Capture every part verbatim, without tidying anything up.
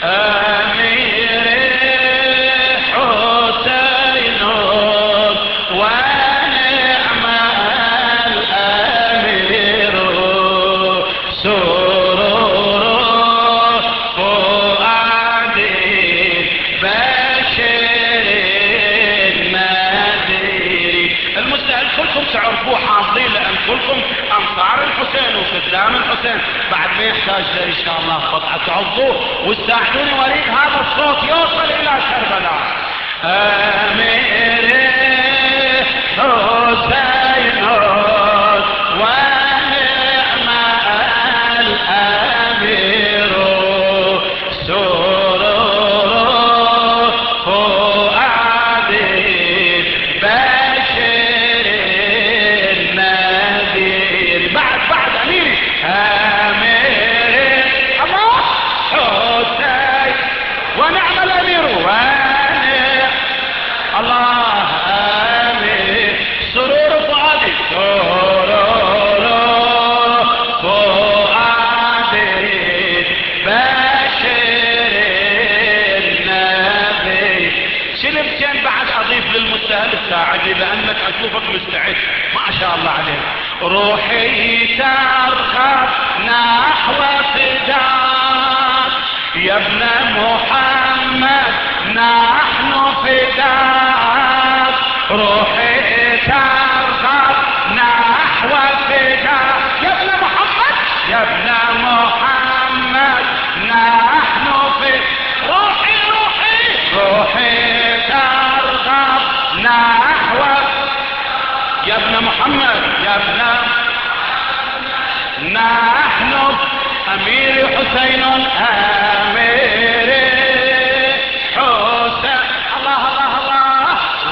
أمير حسين ونعم الأمير سرور فؤادي بشير النذير. المستهل كلكم تعرفوه حافظين لأن كلكم أنصار الحسين وخدام الحسين، بعد ما يحتاج له إن شاء الله قطعة تعظوه وتساعدوني وليد هذا الصوت يوصل إلى كربلاء. أمير حسين ونعم الأمير سرور فؤادي بشير النذير. بعد بعد أميري أمير الله حسين ونعم الأمير ونعم الله أمير سرور فؤادي سرور فؤادي بشير النبي. شلمتين بعد أضيف للمستهل الساعدي لأنك أشوفك مستعد ما شاء الله عليك. روحي ترغب نحو فداك يا ابن محمد نحن فداك. روحي ترغب نحو فداك يا ابن محمد يا ابن محمد نحن في روحي روحي روحي ترغب نحو يا ابن محمد يا ابن نحن أمير حسين أمير حسين الله الله الله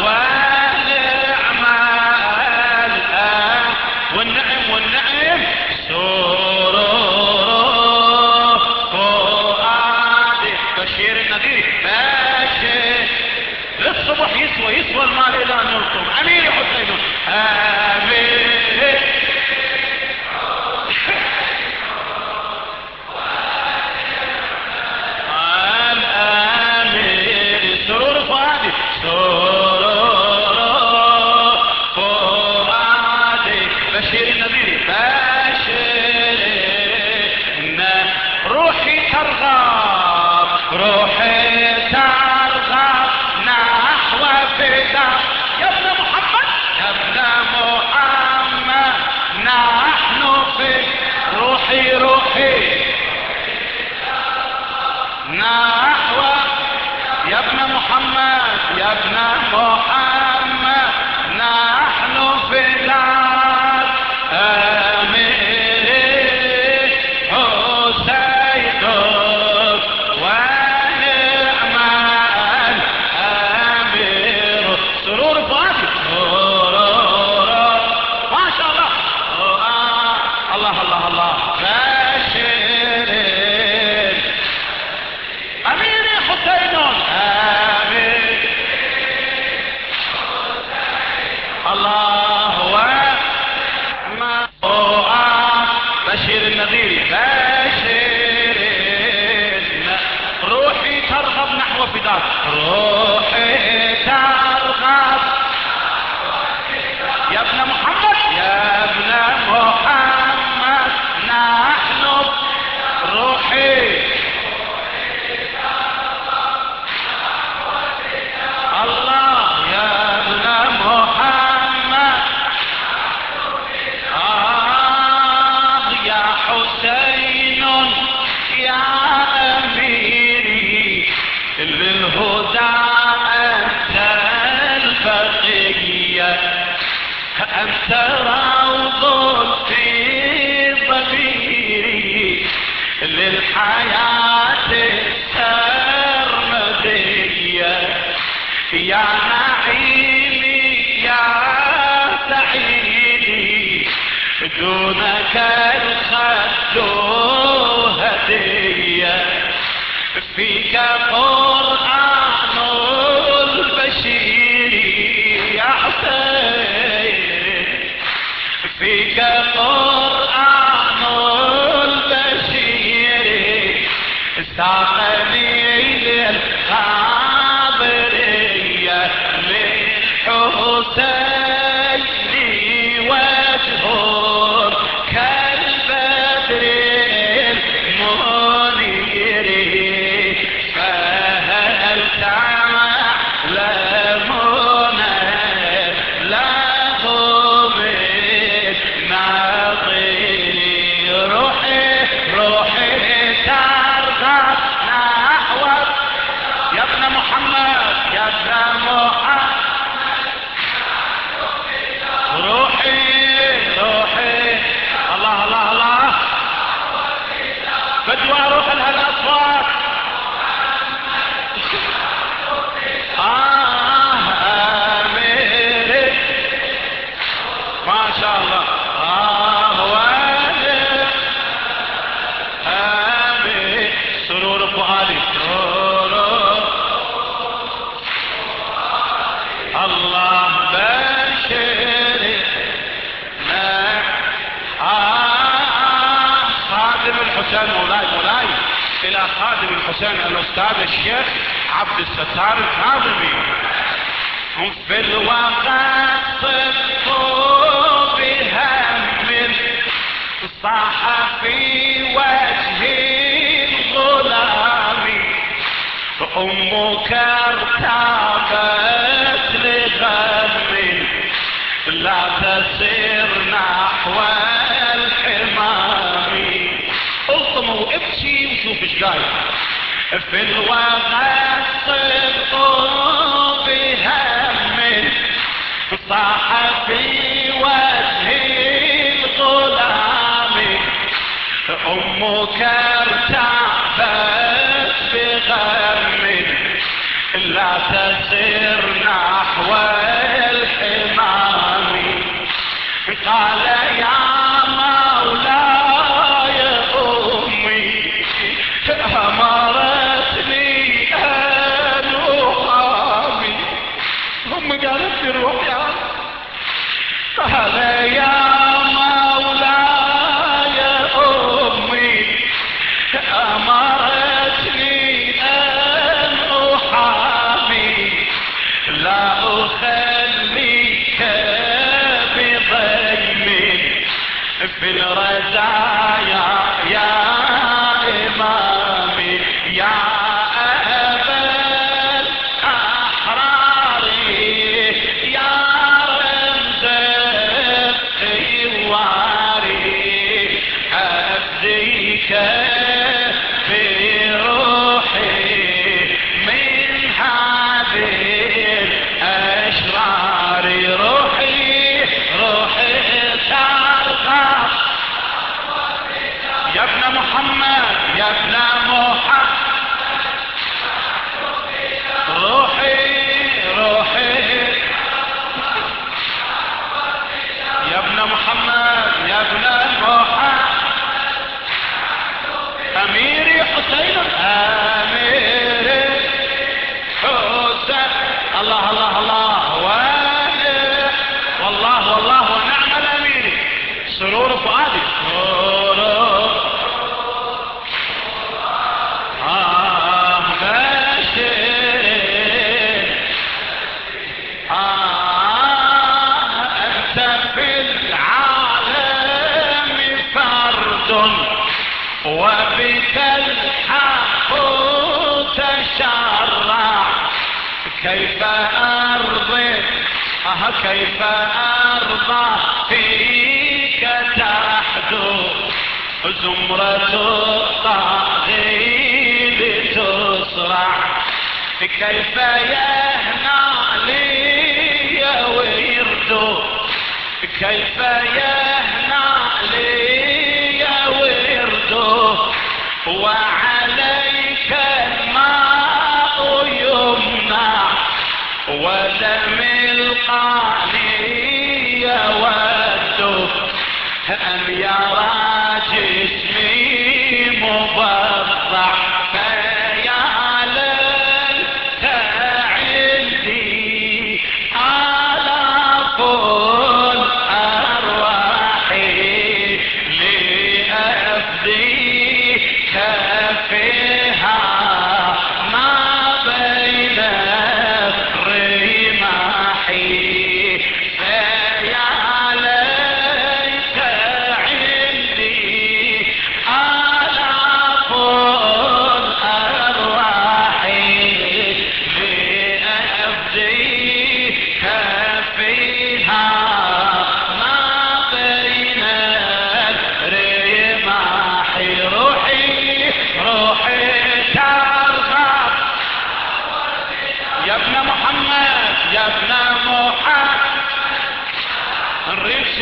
ونعم الآن والنعم والنعم سرور فؤادي بشير النذير بشير للصبح يسوى يسوى المال إلى أن يلطم. أمير حسين أمير الأمير سرور فؤادي سرور فؤادي بشير النذير بشير روحي ترغب روحي ترغب نحو فداك يا ابن محمد يا ابن محمد نحن في روحي روحي نحو يا ابن محمد يا ابن محمد نحن فداك. أمير حسين ونعم الأمير سرور فؤادي سرور ما شاء الله الله الله الله بشير أمير حسين أمير الله وما بشير النذير بشير روحي ترغب نحو فداك روحي ترغب يا ابن محمد يا ابن محمد نحن روحي الله يا ابن محمد آه يا حسين يا أميري للهدى أنت البقية أنت روض في ضميري للحياة السرمدية يا نعيمي يا سعيدي دونك الخد هدية فيك قرآن البشير يا حسين فيك قرآن البشير ساقني الخاضرية للحسين وجه كالبدر المنير فهل تعلمون له من ناظر روحي روحي ترغب نحو يا ابن محمد يا ابن محمد روحي روحي الله الله الله بدوى روح لها الاصوات آه أميري ما شاء الله آه وأنا أمير سرور فؤادي سرور الله بشري آه خادم الحسين مولاي مولاي إلى خادم الحسين الأستاذ الشيخ عبد الستار الكاظمي في الوقت صدقوا بهم صاح في وجه الغلام أمك ارتابت لغم لا تسير نحو الحمام الطم وابكي وشوف ايش قايل في الوقت صدقوا بهم صاح في وجه الغلام أمك ارتعبت بغم لا تسير نحو الحمام قال يا مولاي أمي أمرتني أن أحامي هم قالت لي روح يا قال يا مولاي أمي أمرتني أن أحامي لا أخليك بضيم في الرزايا يا إمامي يا أبا الأحرار يا رمز الثواري أفديك في روحي من هذه الأشرار روحي روحي ترغب يا ابن محمد يا ابن محمد روحي روحي يا ابن محمد يا ابن محمد أميري حسين أميري حسين الله الله الله والله والله ونعم الأميري سرور فؤادي سرور آه بشري آه أنت في العالم فرد وبك الحق تشرع كيف أرضي آه كيف أرضى فيك تحدو زمرة الطاغين تسرع كيف يهنى لي ورد كيف يهنى لي ورد وعليك الماء يمنع ودم القاني يود أن يرى جسمي مبضع فيا ليت عندي آلاف الأرواح لأفديك فيها ما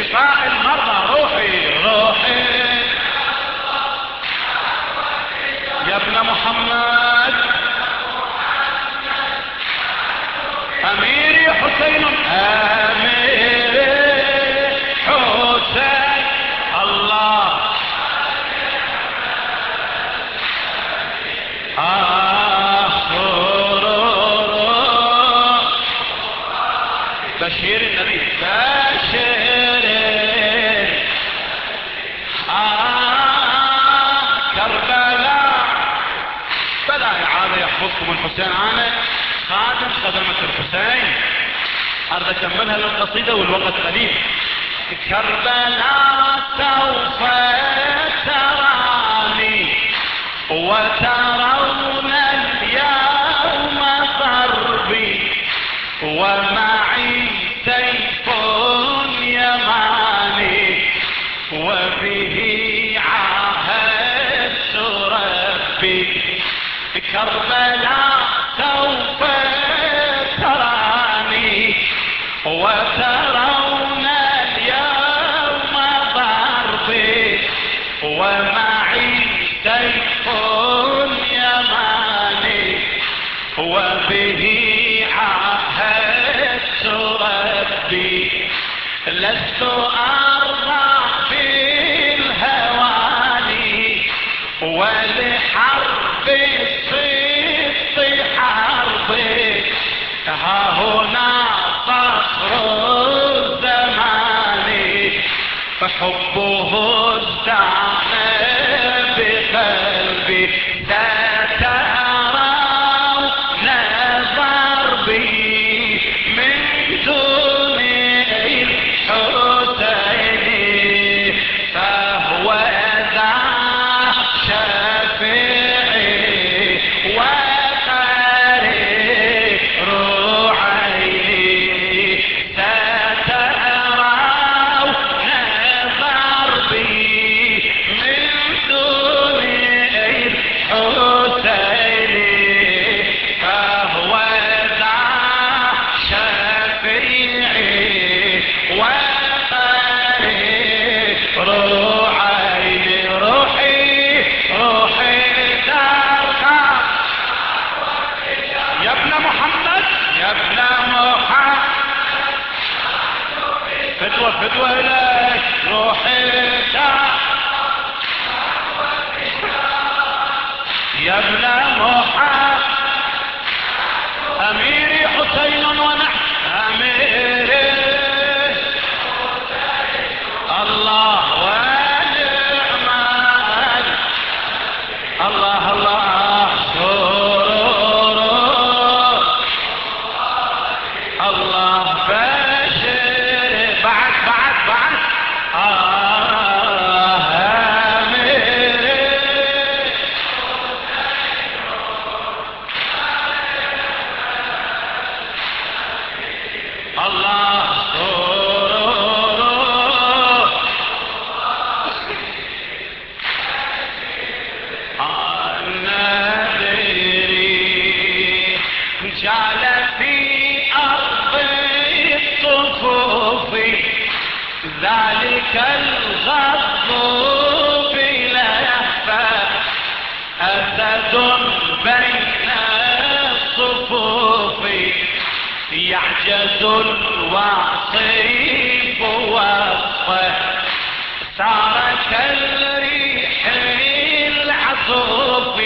لشفاء المرضى. روحي روحي يا ابن محمد، أميري حسين، أميري حسين، الله آه سرور بشير النبي، بشير آه كربلاء. بلا إعادة يحفظكم الحسين، أنا خادم خدمة الحسين، أريد أكملها للقصيدة والوقت قليل. كربلاء سوف تراني وترون اليوم ضربي، ومعي سيف يماني وبه عاهدت ربي. كربلاء سوف تراني وترون اليوم ضربي، ومعي سيف يماني وبه عاهدت ربي. لست أرضى بالهواني ولحرب الصدق حربي، ها هنا صخر الزمان فحبه ازدان بقلبي. سترون ضربي من دون الحسين، فهو ذا شفيعي وقرير عيني. سترون ضربي من دون الحسين، فهو ذا شفيعي وقرير عيني. روحي روحي ترقى يا ابن محمد، يا ابن محمد، فدوة فدوة إليك. روحي ترقى يا ابن محمد، أميري حسين ونحن أميري الله ونعم الله الله سرور الله بشر. بعد بعد بعد آه أميري الله سرور النذير جعل في أرض الصفوف ذلك الغضب لا يخفى، أسد بين الصفوف يعجز الوصيف وصفه، صار كالريح العصوف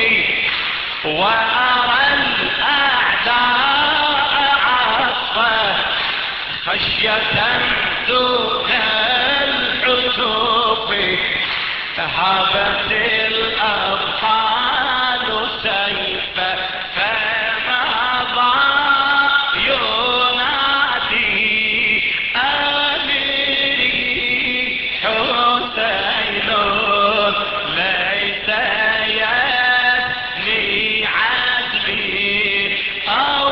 وأرى الأعداء عصفه، خشية دون الحتوف هابت الأبطال سيفه، فمضى ينادي أميري حسين ليس يثني عدلي أو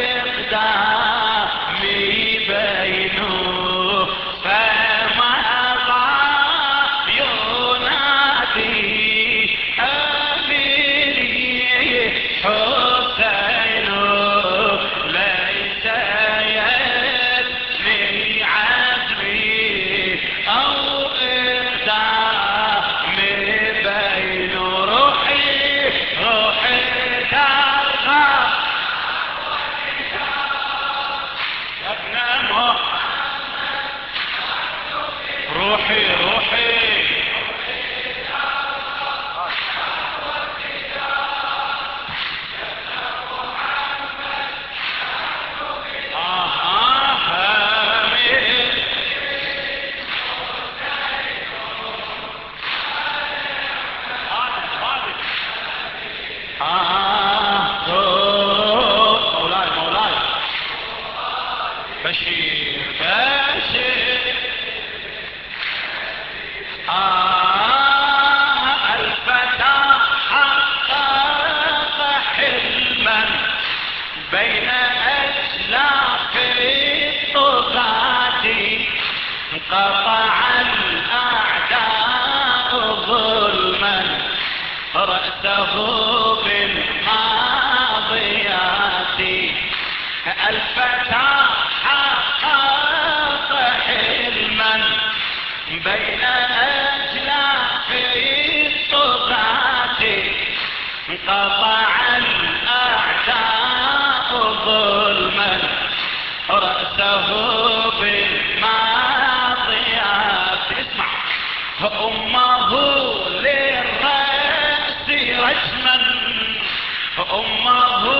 إقدامي بينه، فمضى ينادي أميري روحي روحي آه آه آمين آه مولاي مولاي بشير بشير آه الفتى حقق حلما بين أجلاف الطغاة قطع الأعداء ظلما رأسه بالماضيات الفتى حقق حلما بين أجلاف الطغاة قطع الأعداء ظلما رأسه بالماضيات اسمع أمه للرأس رجما أمه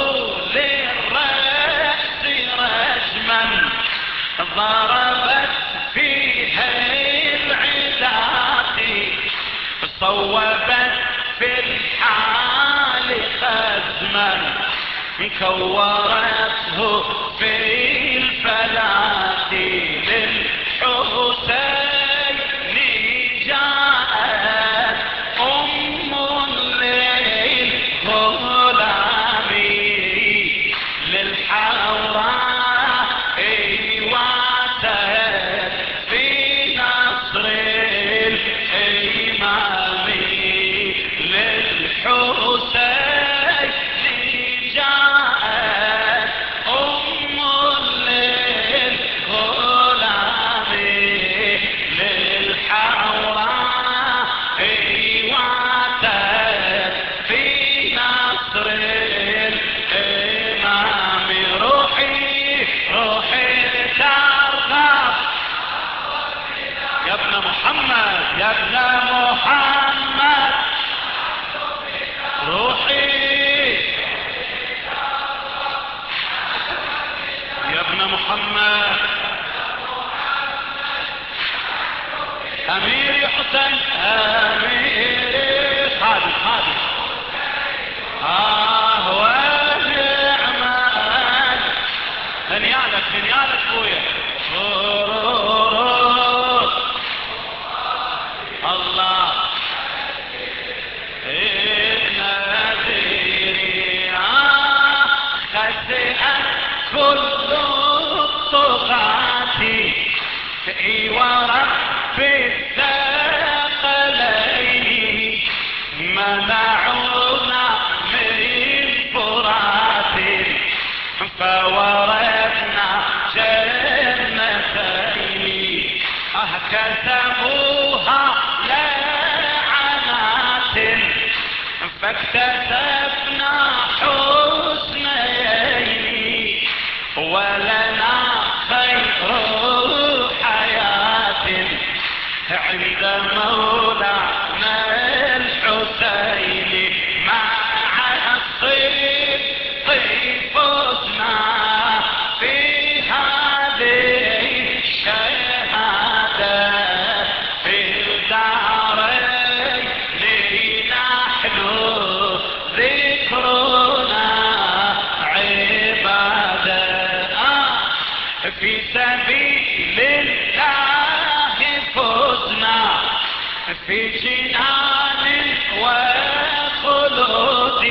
للرأس رجما ضربت فيها العدات صوبت في الحال خزما كورته في الفلاة للحسين جاءت أم للغلام للحوراء واتت في نصر الإمام للحسين جاءت أم للغلام للحوراء واتت في نصر الإمام روحي روحي ترغب يا ابن محمد يا ابن محمد روحي يا ابن محمد أمير حسين أمير خالد خالد آه ونعمان هنيالك هنيالك بويا الله النذير خسئت كل الطغاة ورب الثقلين منعونا من فرات فورثنا جنتين كتبوها لعنات فاكتسبنا حسنيين ولنا خير حياة عند مولانا الحسين مع الصدق فزنا في هذه الشهادة في الدارين نحن ذكرنا عبادة في سبيل الله فزنا في جنان وخلود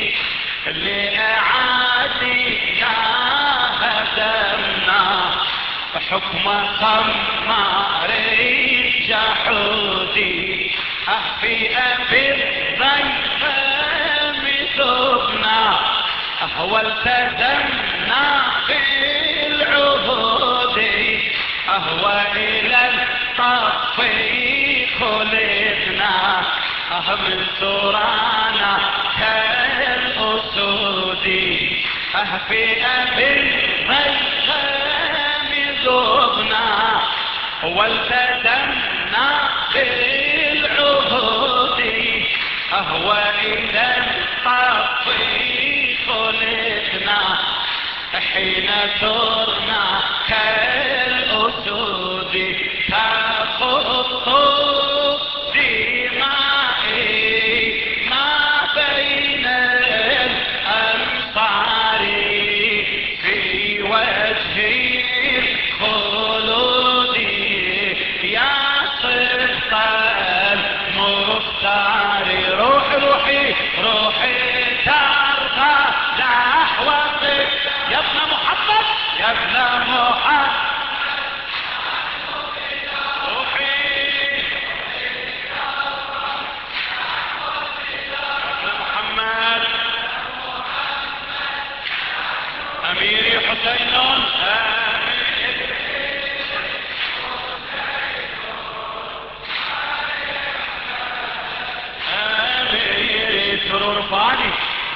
لأعادينا هدمنا حكم خمار جحودي في أبي الضيفم ثبنا والتزمنا في العهود أهوى إلى الطف خلقنا من سرانا كالأسود في أبي الضيفم ذبنا والتزمنا بالعهود اهوى إذا طفي خلقنا حين صرنا كالأسود تخط دمائي ما بين الأنصار في وجه الخلود يا صدق المختار روح روحي روحي ترقى نحوك يا ابن محمد يا ابن محمد روحي ابن محمد أميري حسين أميري سرور فاني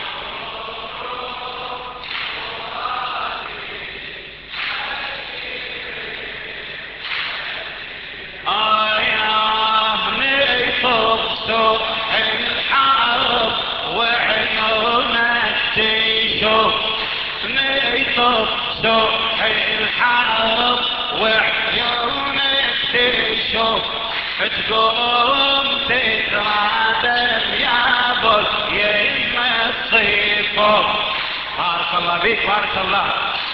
الحرب وعيونك تشوف نيطف سوح الحرب وعيونك تشوف تقوم تترادم يا بول يما الصيفوف بارك الله بيك بارك الله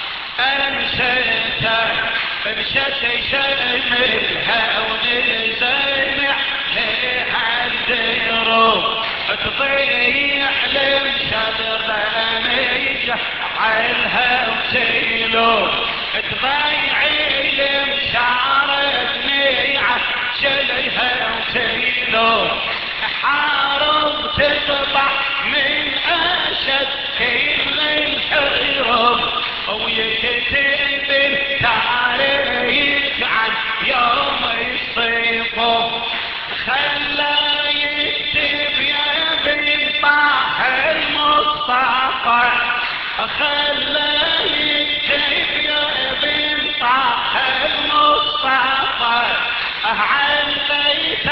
امشيت امشيت شملها ونزمع لها الدروب تضيع للشجر لميجة عيلها وشيلو تضيع لمشعر النيعة شليها وشيلو حارب تطبع من أشد كل الحرب ويكتب التاريخ عن يوم الصيفوف خلى يكتب يا بنطاح المصطفى خلى يكتب يا بنطاح المصطفى عن بيت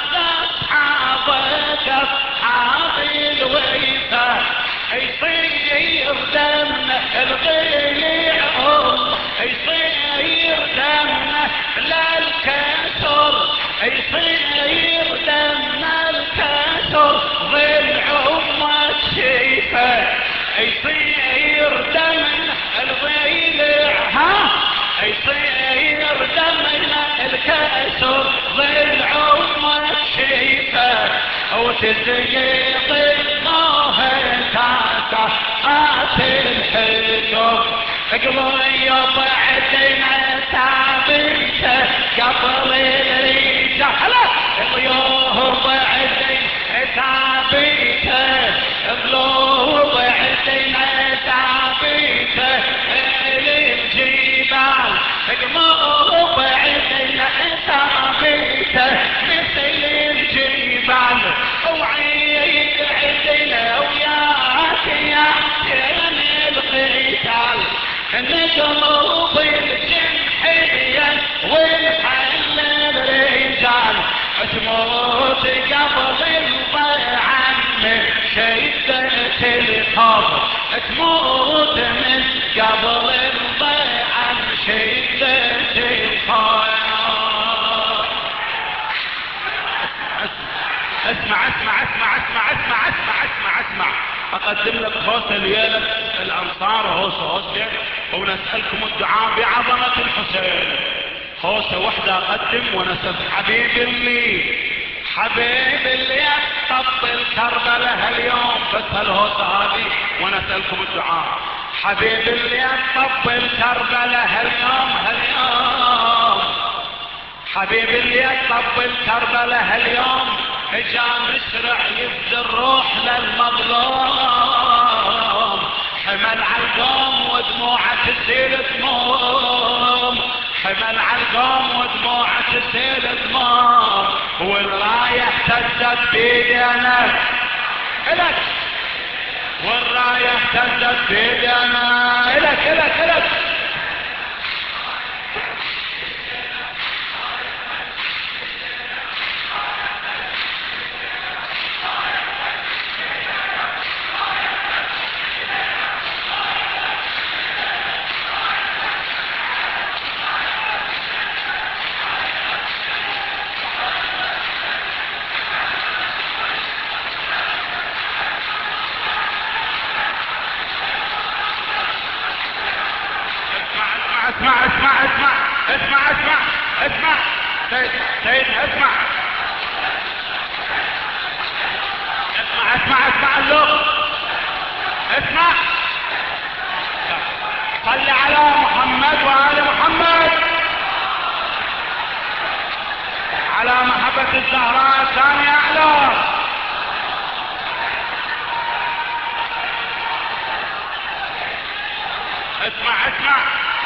اصحابك اصحاب الويفه يصير دمنا الغليع يصير دمنا للكسر يصير دمنا الكسر ضلع امك شيفه يصير دمنا الضلع ها يصير دمنا الكسر ضلع امك شيفه وتزيق الظاهر تاتا قاتل الحجب قضيب عدنا تعبيته قبل الريجة قضيب عدنا تعبيته قلوب عدنا تعبيته للجبال قلوب عدنا تعبيته مثل الجبال وعيد عدنا وياك يا سين القتال نقلب الجمحية ونحل الرجال تموت قبل الضيعة من شدة القبر تموت من قبل الضيعة من شدة القبر اسمع اسمع اسمع اسمع اسمع اسمع اسمع اسمع اقدم لك خوصة ليلة الانصار وهوصة هوصة ونسألكم الدعاء بعظمة الحسين خوصة وحدة اقدم ونسأل حبيب اللي حبيب اللي طبل كربلاء هاليوم بس هالهوصة هذه ونسألكم الدعاء حبيب اللي طبل كربلاء هاليوم هاليوم حبيب اللي طبل كربلاء هاليوم اجا مسرع يفدي الروح للمظلوم حمل عالقوم ودموعه تسيل دموم حمل عالقوم ودموعه تسيل دموم والرايه اهتزت بيدنا الك والرايه اهتزت بيدنا الك الك الك اسمع اسمع اسمع اسمع اسمع سيد سيد اسمع اسمع اسمع اسمع اللغة اسمع صل على محمد وآل محمد على محبة الزهراء ثاني أعلى. اسمع اسمع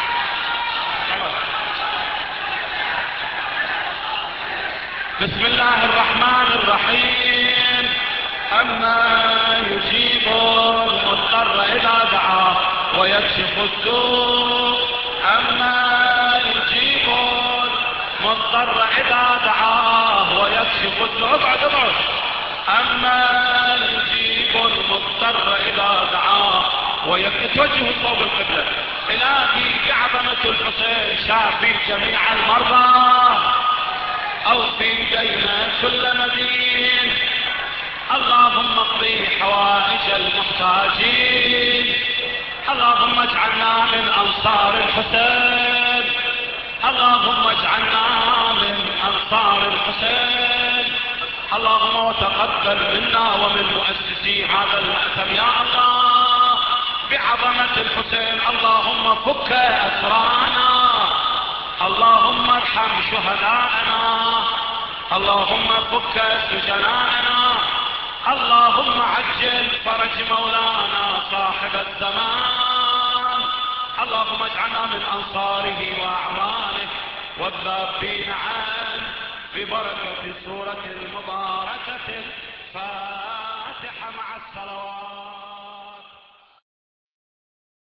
بسم الله الرحمن الرحيم. أما يجيب المضطر إذا دعاه ويكشف السوء. أما يجيب المضطر إذا دعاه ويكشف السوء. ابعد ابعد. أما يجيب المضطر إذا دعاه ويكشف. توجه صوب القبلة. إلهي بعظمة الحسين شافي جميع المرضى أوفي دين كل مدين. اللهم اقضي حوائج المحتاجين. اللهم اجعلنا من أنصار الحسين. اللهم اجعلنا من أنصار الحسين. اللهم وتقبل منا ومن مؤسسي هذا المأتم يا الله بعظمة الحسين. اللهم فك أسرانا. اللهم ارحم شهداءنا. اللهم فك سجناءنا. اللهم عجل فرج مولانا صاحب الزمان. اللهم اجعلنا من أنصاره وأعوانه والذابين عنه ببركة سورة المباركة الفاتحة مع الصلوات.